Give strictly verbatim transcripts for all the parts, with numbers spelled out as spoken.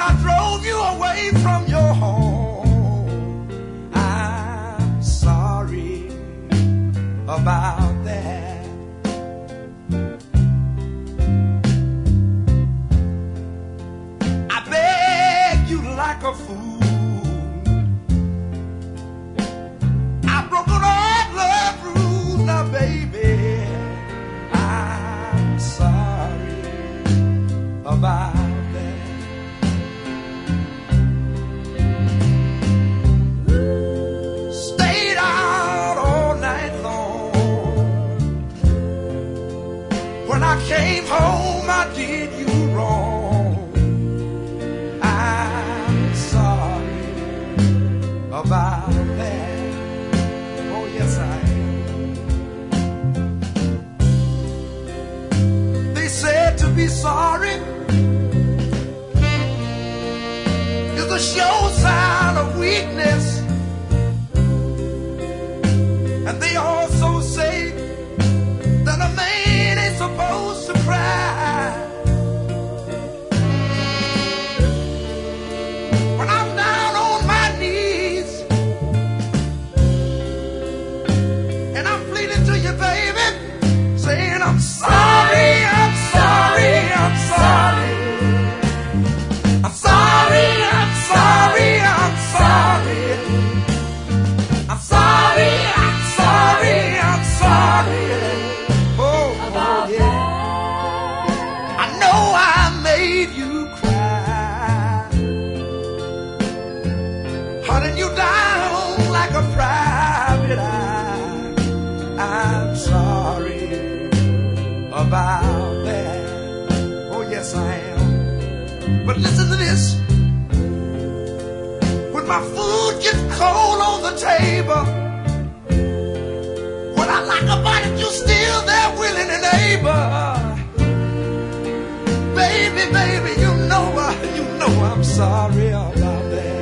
I drove you away from your home. I'm sorry about that. I begged you like a fool. I broke all love rules. Now, baby, I'm sorry about that. Stayed out all night long. When I came home, I did you wrong. I'm sorry about that. Oh, yes, I am. They said to be sorry is a sure sign of weakness. And they also say that a man ain't supposed to cry. When I'm down on my knees and I'm pleading to you, baby, saying I'm sorry, I'm sorry, I'm sorry. I'm sorry, I'm sorry, I'm sorry. I'm sorry, I'm sorry, I'm sorry. Oh, oh yeah. I know I made you cry, hunting you down like a private eye. I'm sorry about that. Oh, yes, I am. But listen to this. When my food gets cold on the table, when I like about it, you still there willing and able. Baby, baby, you know, uh, you know I'm sorry about that.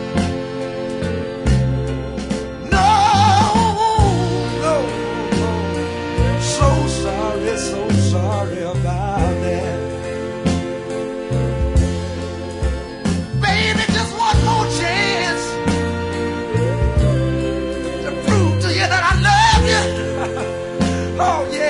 No, no, no. So sorry, so sorry about that. Baby, just one more chance to prove to you that I love you. Oh, yeah.